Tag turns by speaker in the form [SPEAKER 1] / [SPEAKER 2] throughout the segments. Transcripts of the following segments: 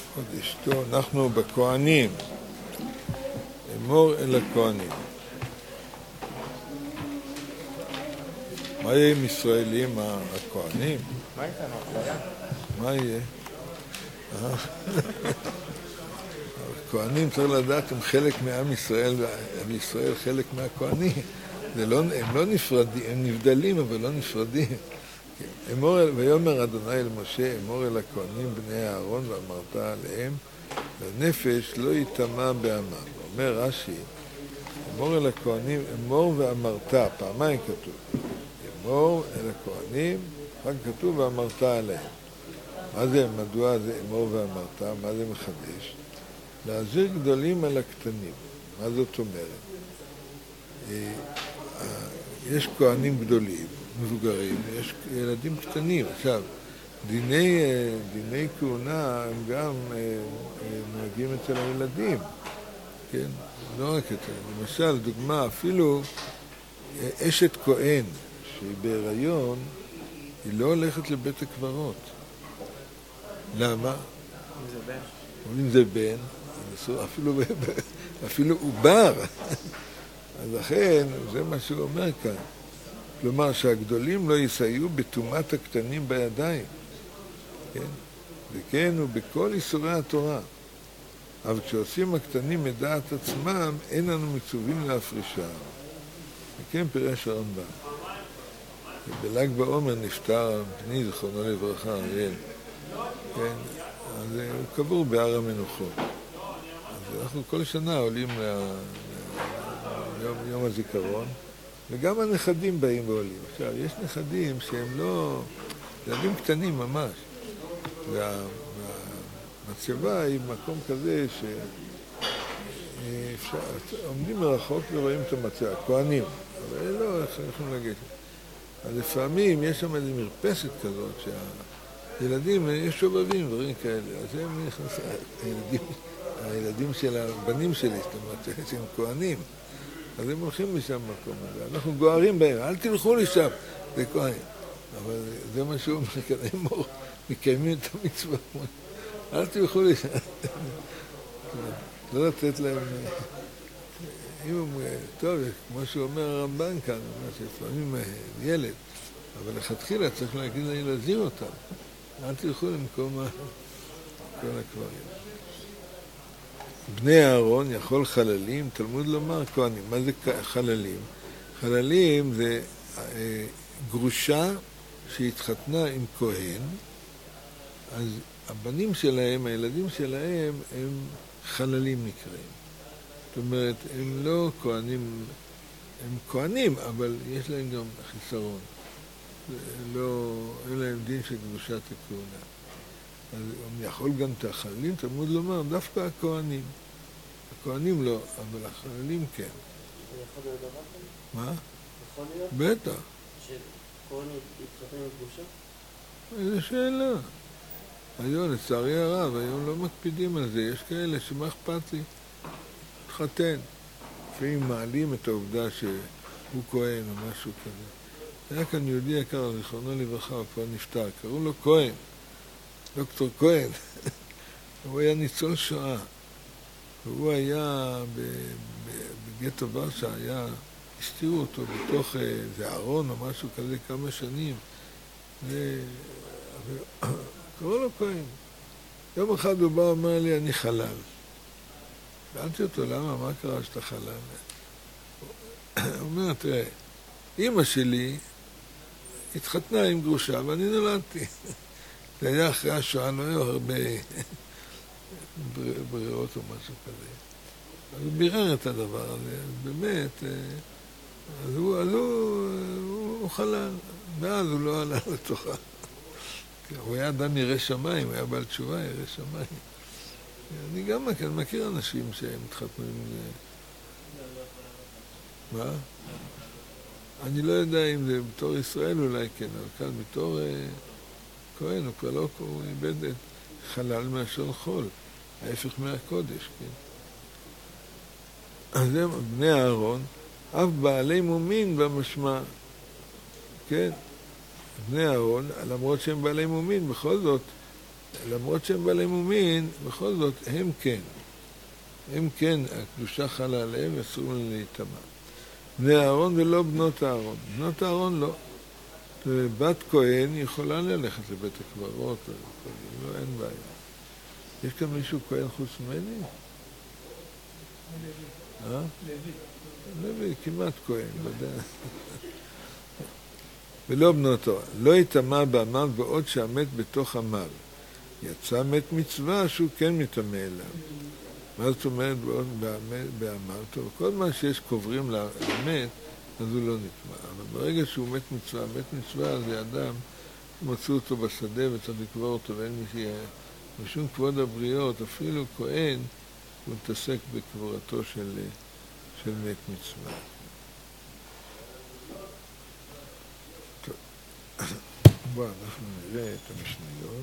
[SPEAKER 1] עוד אשתו, אנחנו בכהנים, אמור אל הכהנים. מה יהיה עם ישראלים הכהנים?
[SPEAKER 2] מה איתנו? אפליה?
[SPEAKER 1] מה יהיה? הכהנים צריך לדעת הם חלק מעם ישראל, ועם ישראל חלק מהכהנים. הם לא נפרדים, הם נבדלים אבל לא נפרדים. ויאמר אדוני אל משה, אמור אל הכהנים בני אהרון ואמרת עליהם, והנפש לא יטמע בעמם. אומר רש"י, אמור אל הכהנים, אמור ואמרת, פעמיים כתוב. אמור אל הכהנים, רק כתוב ואמרת עליהם. מה זה, מדוע זה אמור ואמרת? מה זה מחדש? להזהיר גדולים על הקטנים. מה זאת אומרת? יש כהנים גדולים, מבוגרים, יש ילדים קטנים. עכשיו, דיני כהונה הם גם נוהגים אצל הילדים, כן? לא רק אצל, למשל, דוגמה, אפילו אשת כהן שהיא בהיריון, היא לא הולכת לבית הקברות. למה? אם זה בן, אפילו עובר. אז לכן, זה מה שהוא אומר כאן. כלומר, שהגדולים לא יסייעו בטומאת הקטנים בידיים. כן? וכן, ובכל איסורי התורה. אבל כשעושים הקטנים מדעת עצמם, אין לנו מצווים להפרישה. וכן פירש הרמב"ם. בל"ג בעומר נפטר בני זכרונו לברכה, אריאל. כן? אז הוא קבור בהר המנוחות. אז אנחנו כל שנה עולים ליום הזיכרון, וגם הנכדים באים ועולים. עכשיו, יש נכדים שהם לא, ילדים קטנים ממש. והמצבה היא מקום כזה שעומדים מרחוק ורואים את המצבה, כהנים, אבל לא, איך יכולים לגשת. אז לפעמים יש שם איזו מרפסת כזאת שהילדים, יש שובבים ודברים כאלה, אז הם נכנסים, הילדים של הבנים שלי, זאת אומרת, שהם כהנים, אז הם הולכים לשם מקום הזה, אנחנו גוערים בהם, אל תלכו לשם, זה כהנים. אבל זה מה שהוא אומר, כדי אמור, מקיימים את המצווה, אל תלכו לשם. לא לתת להם, טוב, כמו שהוא אומר הרמב"ן כאן, שלפעמים ילד, אבל לכתחילה צריך להגיד להזהיר אותם, אל תלכו למקום כל הקברים. בני אהרון יכול חללים, תלמוד לומר כהנים. מה זה חללים? חללים זה גרושה שהתחתנה עם כהן, אז הבנים שלהם, הילדים שלהם, הם חללים נקראים. זאת אומרת, הם לא כהנים, הם כהנים, אבל יש להם גם חיסרון. אין להם דין של גרושת הכהונה. אז הוא יכול גם את החללים, תלמוד לומר, דווקא הכהנים. הכהנים לא, אבל החללים כן.
[SPEAKER 2] יכול להיות דבר כזה?
[SPEAKER 1] מה?
[SPEAKER 2] יכול להיות?
[SPEAKER 1] בטח.
[SPEAKER 2] שכהן יתחתן עם גרושה?
[SPEAKER 1] איזו שאלה. היום, לצערי הרב, היום לא מקפידים על זה. יש כאלה שמה אכפת לי? חתן. לפעמים מעלים את העובדה שהוא כהן או משהו כזה. היה כאן יהודי יקר, זיכרונו לברכה, הוא כבר נפטר. קראו לו כהן. דוקטור כהן. הוא היה ניצול שואה. והוא היה בגטו ורשה, הסתירו אותו בתוך איזה ארון או משהו כזה כמה שנים. קראו לו כהן. יום אחד הוא בא ואומר לי, אני חלל. שאלתי אותו, למה? מה קרה שאתה חלל? הוא אומר, תראה, אמא שלי התחתנה עם גרושה ואני נולדתי. זה היה אחרי השואה, לא היו הרבה בריאות או משהו כזה. אז הוא בירר את הדבר הזה, באמת, אז הוא חלל, ואז הוא לא עלה לתוכה. הוא היה אדם ירא שמיים, הוא היה בעל תשובה, ירא שמיים. אני גם מכיר אנשים שהם התחתנו עם... מה? אני לא יודע אם זה בתור ישראל אולי כן, אבל כאן בתור כהן, הוא כבר לא, הוא איבד את חלל מהשון חול, ההפך מהקודש, כן? אז הם בני אהרון, אף בעלי מומין במשמע, כן? בני אהרון, למרות שהם בעלי מומין, בכל זאת, למרות שהם בעלי מומין, בכל זאת הם כן. הם כן, הקדושה חלה עליהם ואסור להם להיטמע. בני אהרון ולא בנות אהרון. בנות אהרון לא. בת כהן יכולה ללכת לבית הקברות, לא, אין בעיה. יש כאן מישהו כהן חוץ ממני? לוי, כמעט כהן, לא יודע. ולא בנותו, לא יטמע בעמיו בעוד שהמת בתוך עמיו. יצא מת מצווה שהוא כן מטמא אליו. מה זאת אומרת בעמיו? טוב, כל מה שיש קוברים למת, אז הוא לא נטמע. אבל ברגע שהוא מת מצווה, זה אדם, מצאו אותו בשדה וצריך לקבור אותו, ואין מי שיהיה. משום כבוד הבריות, אפילו כהן, הוא מתעסק בקבורתו של מת מצווה. טוב, בואו אנחנו נראה את המשניות.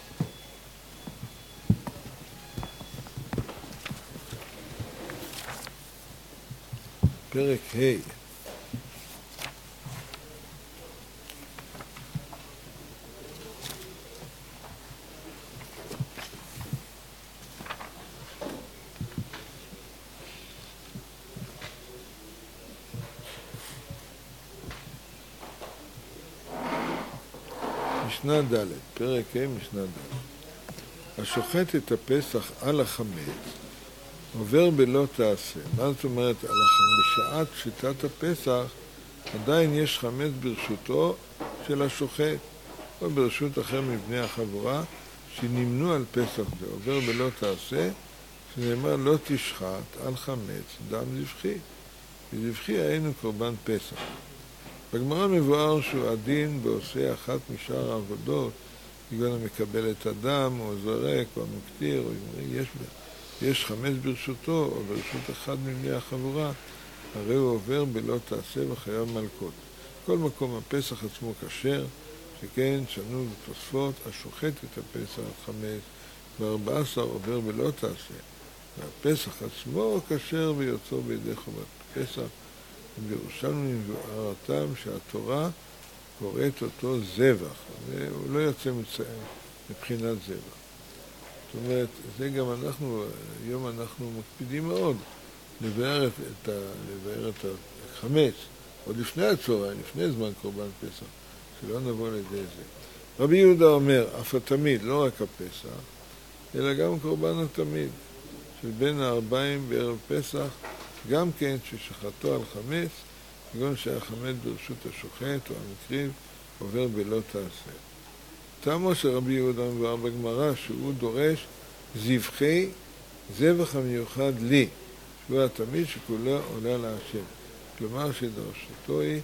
[SPEAKER 1] פרק ה' משנה ד', פרק ה' משנה ד'. השוחט את הפסח על החמץ עובר בלא תעשה. מה זאת אומרת? בשעת פשיטת הפסח עדיין יש חמץ ברשותו של השוחט או ברשות אחר מבני החבורה שנמנו על פסח זה. עובר בלא תעשה, שנאמר לא תשחט על חמץ דם זבחי. וזבחי היינו קורבן פסח. בגמרא מבואר שהוא הדין בעושה אחת משאר העבודות, כגון המקבל את הדם או זורק או המקטיר או יש חמץ ברשותו או ברשות אחד מבני החבורה, הרי הוא עובר בלא תעשה וחייב מלכות. כל מקום הפסח עצמו כשר, שכן שנו ותוספות, השוחט את הפסח חמץ, ו14 עובר בלא תעשה. והפסח עצמו כשר ויוצאו בידי חובת פסח. בירושלמי מבוארתם שהתורה קוראת אותו זבח, והוא לא יוצא מבחינת זבח. זאת אומרת, זה גם אנחנו, היום אנחנו מקפידים מאוד לבאר את החמץ, עוד לפני הצהריים, לפני זמן קורבן פסח, שלא נבוא לידי זה. רבי יהודה אומר, אף התמיד, לא רק הפסח, אלא גם קורבן התמיד, של בין הארבעים בערב פסח, גם כן ששחטו על חמץ, כגון שהחמץ ברשות השוחט או המקריב עובר בלא תעשה. טעמו של רבי יהודה מבואר בגמרא שהוא דורש זבחי זבח המיוחד לי, שהוא התמיד שכולו עולה להשם. כלומר שדרשתו היא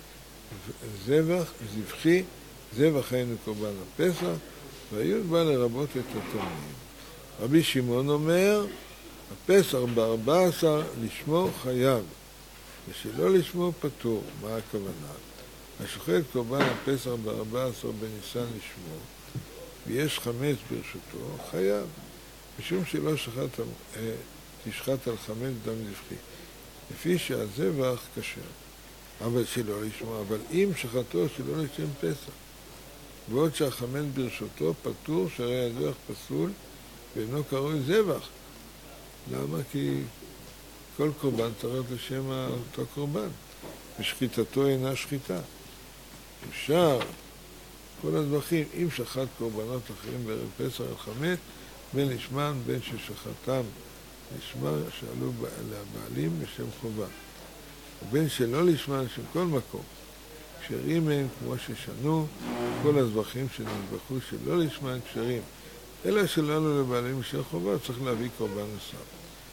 [SPEAKER 1] זבחי, זבח היינו קורבן הפסח, והיוד בא לרבות את התמיד. רבי שמעון אומר, הפסח ב14 לשמו חייב, ושלא לשמו פטור. מה הכוונה? השוחט קורבן הפסח ב14 בניסן לשמו, ויש חמץ ברשותו, חייב, משום שלא תשחט על חמץ דם זבחי, לפי שהזבח כשר, אבל שלא לשמו, אבל אם שחטו שלא לשם פסח, ועוד שהחמץ ברשותו פטור, שהרי הזבח פסול ואינו קרוי זבח. למה? כי כל קורבן צריך לשם אותו קורבן, ושחיטתו אינה שחיטה. אפשר כל הזבחים, אם שחט קורבנות אחרים בערב פסח על חמץ, בין לשמן בין ששחטם לשמן שעלו לבעלים בשם חובה, ובין שלא לשמן של כל מקום, כשרים הם כמו ששנו, כל הזבחים שנזבחו שלא לשמן כשרים, אלא שלא עלו לבעלים בשם חובה, צריך להביא קורבן נוסף.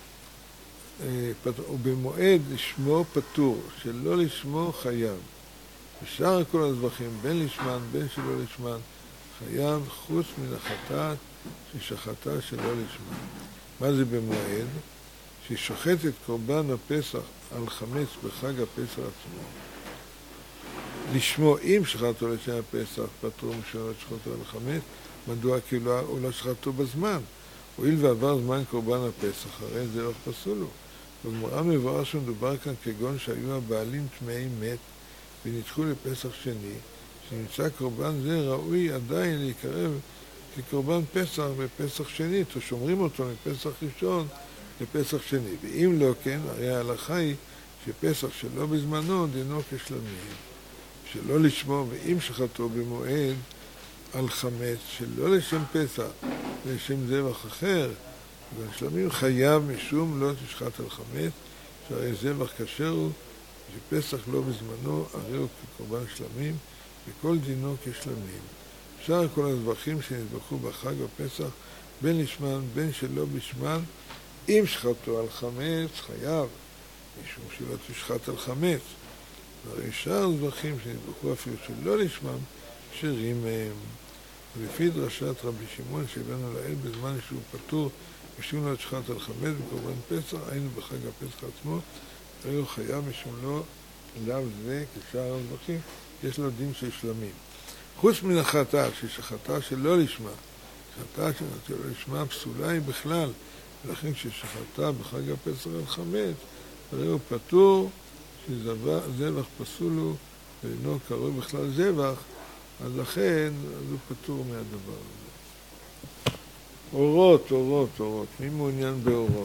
[SPEAKER 1] ובמועד לשמו פטור, שלא לשמו חייב. ושאר כל הזבחים, בין לשמן, בין שלא לשמן, חייב חוץ מן החטאת ששחטה שלא לשמן. מה זה במועד? ששוחט את קורבן הפסח על חמץ בחג הפסח עצמו. לשמו, אם שחטו לשם הפסח, פטור משנות שחטו על חמץ, מדוע? כי הוא לא שחטו בזמן. הואיל ועבר זמן קורבן הפסח, הרי זה לא פסול לו. בגמרא מבואר שמדובר כאן כגון שהיו הבעלים טמאי מת ונדחו לפסח שני, שנמצא קורבן זה ראוי עדיין להיקרב כקורבן פסח בפסח שני, או שומרים אותו מפסח ראשון לפסח שני. ואם לא כן, הרי ההלכה היא שפסח שלא בזמנו דינו כשלמים, שלא לשמור, ואם שחטו במועד על חמץ, שלא לשם פסח, לשם זבח אחר, והשלמים חייב משום לא תשחט על חמץ, שהרי זבח כשר הוא, שפסח לא בזמנו, הרי הוא כקורבן שלמים, וכל דינו כשלמים. שאר כל הזבחים שנזבחו בחג הפסח, בין לשמן, בין שלא בשמן, אם שחטו על חמץ, חייב, משום שלא תשחט על חמץ. והרי שאר הזבחים שנזבחו אפילו שלא לשמם, כשרים מהם. ולפי דרשת רבי שמעון שהבאנו לאל בזמן שהוא פטור, משום לא תשחט על חמץ בקורבן פסח, היינו בחג הפסח עצמו, הרי הוא חייב משום לא לאו זה, כשאר הזבחים, יש לו דין של שלמים. חוץ מן החטאה, ששחטה שלא לשמה, חטאה שלא לשמה פסולה היא בכלל, ולכן כששחטה בחג הפסח על חמץ, הרי הוא פטור, שזבח פסול הוא, ואינו קרוי בכלל זבח, אז לכן, הוא פטור מהדבר הזה. אורות, אורות, אורות. מי מעוניין באורות?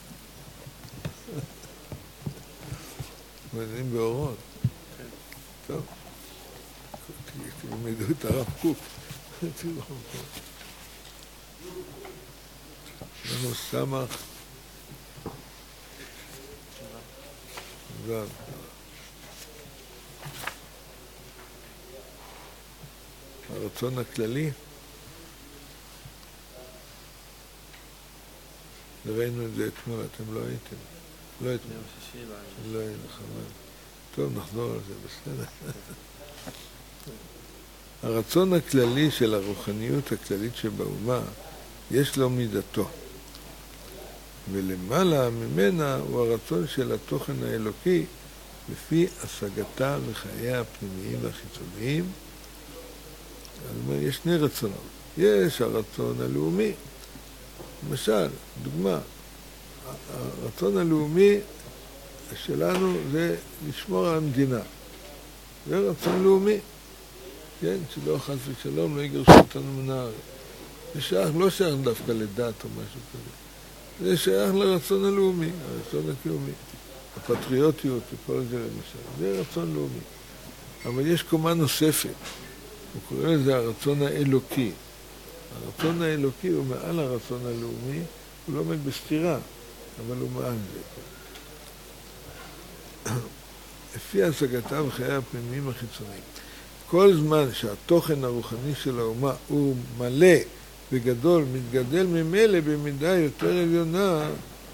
[SPEAKER 1] מעוניינים באורות? כן. טוב. תלמדו את הרב קוק. לנו סמך. זו. הרצון הכללי, ראינו את זה אתמול, אתם לא הייתם. לא אתמול. לא היינו חבל. טוב, נחזור על זה, בסדר. הרצון הכללי של הרוחניות הכללית שבאומה, יש לו מידתו. ולמעלה ממנה הוא הרצון של התוכן האלוקי, לפי השגתה וחייה הפנימיים והחיצוניים. זאת אומרת, יש שני רצונות. יש הרצון הלאומי. למשל, דוגמה, הרצון הלאומי שלנו זה לשמור על המדינה. זה רצון לאומי. כן, שלא חס ושלום לא יגרשו אותנו מן הארץ. זה שייך, לא שייך דווקא לדת או משהו כזה. זה שייך לרצון הלאומי, הרצון הקיומי. הפטריוטיות וכל זה למשל. זה רצון לאומי. אבל יש קומה נוספת. הוא קורא לזה הרצון האלוקי. הרצון האלוקי הוא מעל הרצון הלאומי, הוא לא עומד בסתירה, אבל הוא מעל זה. לפי השגתה וחיי הפנימיים החיצוניים. כל זמן שהתוכן הרוחני של האומה הוא מלא וגדול, מתגדל ממילא במידה יותר עליונה,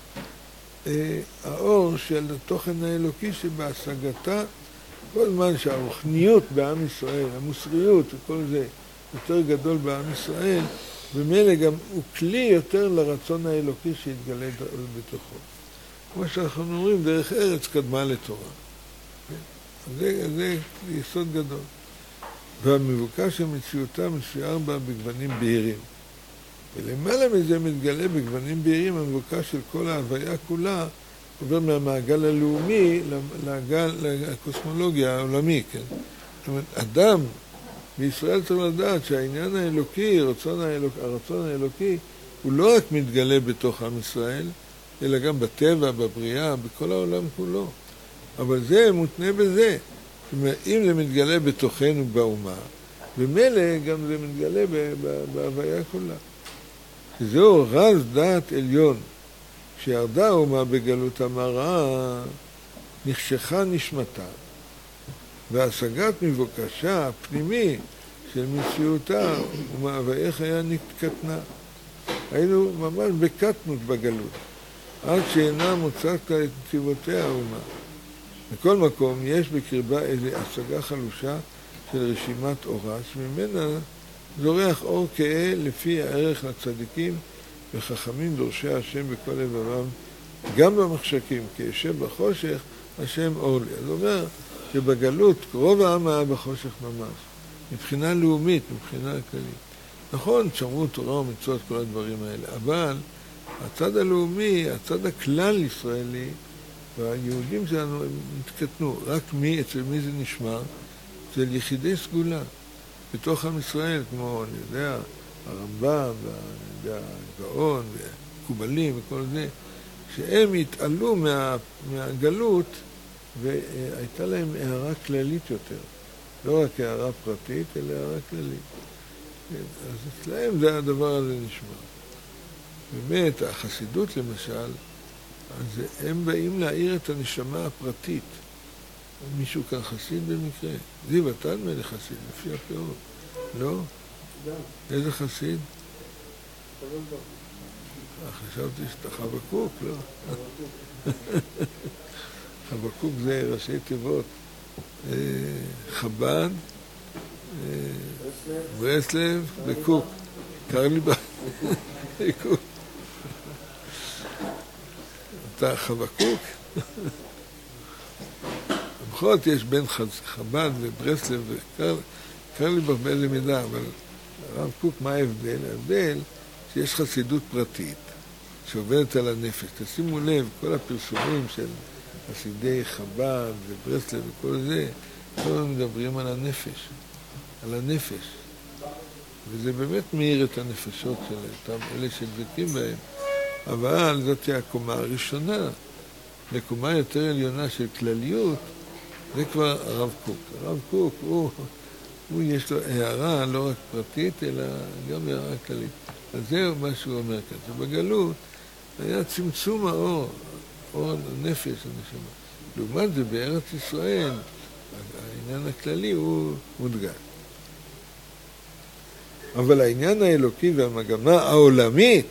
[SPEAKER 1] האור של התוכן האלוקי שבהשגתה, כל זמן שהרוחניות בעם ישראל, המוסריות וכל זה יותר גדול בעם ישראל, במילא גם הוא כלי יותר לרצון האלוקי שהתגלה בתוכו. כמו שאנחנו אומרים, דרך ארץ קדמה לתורה. זה יסוד גדול. והמבוקש של מציאותה מצויר בה בגוונים בהירים. ולמעלה מזה מתגלה בגוונים בהירים המבוקש של כל ההוויה כולה, עובר מהמעגל הלאומי לקוסמולוגיה העולמי, כן? זאת אומרת, אדם בישראל צריך לדעת שהעניין האלוקי, הרצון האלוקי, הוא לא רק מתגלה בתוך עם ישראל, אלא גם בטבע, בבריאה, בכל העולם כולו. אבל זה מותנה בזה. זאת אומרת, אם זה מתגלה בתוכנו באומה, במילא גם זה מתגלה בהוויה כולה. שזהו רז דעת עליון. כשירדה האומה בגלות המראה, נחשכה נשמתה, והשגת מבוקשה הפנימי של מציאותה ומאוויי חייה נתקטנה. היינו ממש בקטנות בגלות, עד שאינה מוצאת את נתיבותיה האומה. בכל מקום יש בקרבה איזו השגה חלושה של רשימת אורה, שממנה זורח אור כהה לפי הערך לצדיקים וחכמים דורשי השם בכל לבבם, גם במחשכים, כי ישב בחושך, השם אור לי. זאת אומרת שבגלות רוב העם היה בחושך ממש, מבחינה לאומית, מבחינה כללית. נכון, שמרו תורה ומצוות כל הדברים האלה, אבל הצד הלאומי, הצד הכלל ישראלי, והיהודים שלנו הם התקטנו. רק אצל מי זה נשמע? אצל יחידי סגולה. בתוך עם ישראל, כמו, אני יודע, הרמב"ם והגאון והקובלים וכל זה, שהם התעלו מהגלות והייתה להם הערה כללית יותר. לא רק הערה פרטית, אלא הערה כללית. אז אצלהם זה הדבר הזה נשמע. באמת, החסידות למשל, אז הם באים להעיר את הנשמה הפרטית. מישהו כאן חסיד במקרה? זיו, אתה נדמה לי חסיד, לפי הפירות. לא? איזה חסיד? חשבתי שאתה חבקוק, לא? חבקוק זה ראשי תיבות. חב"ד, ברסלב וקוק. קרא לי בקוק. אתה חבקוק? בכל זאת יש בין חב"ד וברסלב וקרא לי באיזה מידה, אבל הרב קוק, מה ההבדל? ההבדל שיש חסידות פרטית שעובדת על הנפש. תשימו לב, כל הפרסומים של חסידי חב"ד וברסלב וכל זה, כל הזמן מדברים על הנפש, על הנפש. וזה באמת מאיר את הנפשות של אותם אלה שדבקים בהם. אבל זאת היא הקומה הראשונה. לקומה יותר עליונה של כלליות, זה כבר הרב קוק. הרב קוק, הוא יש לו הערה לא רק פרטית, אלא גם הערה כללית. אז זהו מה שהוא אומר כאן, שבגלות היה צמצום האור, אור הנפש, הנשמה. לעומת זה בארץ ישראל, העניין הכללי הוא מודגש. אבל העניין האלוקי והמגמה העולמית,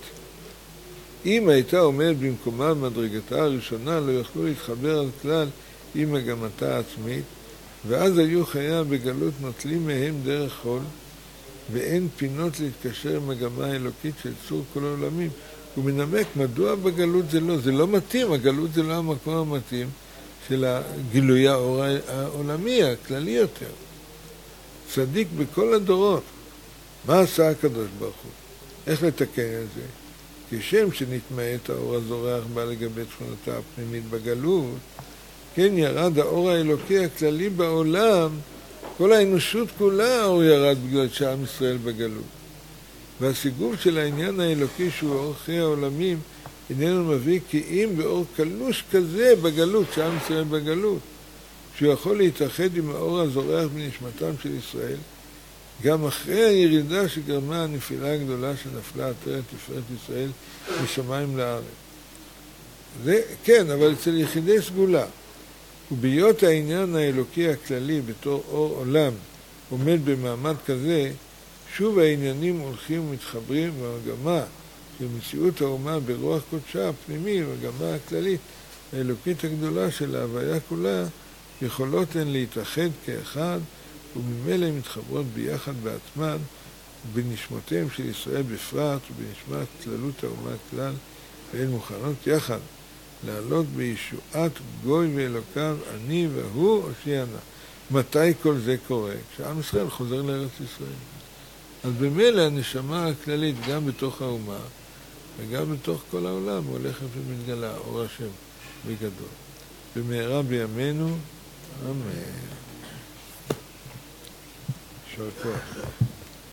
[SPEAKER 1] אם הייתה עומדת במקומה במדרגתה הראשונה, לא יכלו להתחבר על כלל עם מגמתה העצמית, ואז היו חיה בגלות נוטלים מהם דרך חול, ואין פינות להתקשר עם מגמה האלוקית של צור כל העולמים. הוא מנמק מדוע בגלות זה לא מתאים, הגלות זה לא המקום המתאים של הגילוי האור העולמי, הכללי יותר. צדיק בכל הדורות. מה עשה הקדוש ברוך הוא? איך לתקן את זה? כשם שנתמעט האור הזורח בא לגבי תכונתה הפנימית בגלות, כן ירד האור האלוקי הכללי בעולם, כל האנושות כולה האור ירד בגלל שעם ישראל בגלות. והסיגוב של העניין האלוקי שהוא אור חיי העולמים איננו מביא כי אם באור קלוש כזה בגלות, שעם ישראל בגלות, שהוא יכול להתאחד עם האור הזורח בנשמתם של ישראל, גם אחרי הירידה שגרמה הנפילה הגדולה שנפלה עטרת תפארת ישראל משמיים לארץ. זה כן, אבל אצל יחידי סגולה. ובהיות העניין האלוקי הכללי בתור אור עולם עומד במעמד כזה, שוב העניינים הולכים ומתחברים במגמה של מציאות האומה ברוח קודשה הפנימי, במגמה הכללית האלוקית הגדולה של ההוויה כולה, יכולות הן להתאחד כאחד, וממילא הן מתחברות ביחד בעצמן, בנשמותיהם של ישראל בפרט ובנשמת כללות האומה כלל, והן מוכנות יחד לעלות בישועת גוי ואלוקיו, אני והוא הושיענה. מתי כל זה קורה? כשעם ישראל חוזר לארץ ישראל. אז במילא הנשמה הכללית גם בתוך האומה וגם בתוך כל העולם הולכת ומתגלה, אור השם בגדול. במהרה בימינו, אמן. יישר כוח.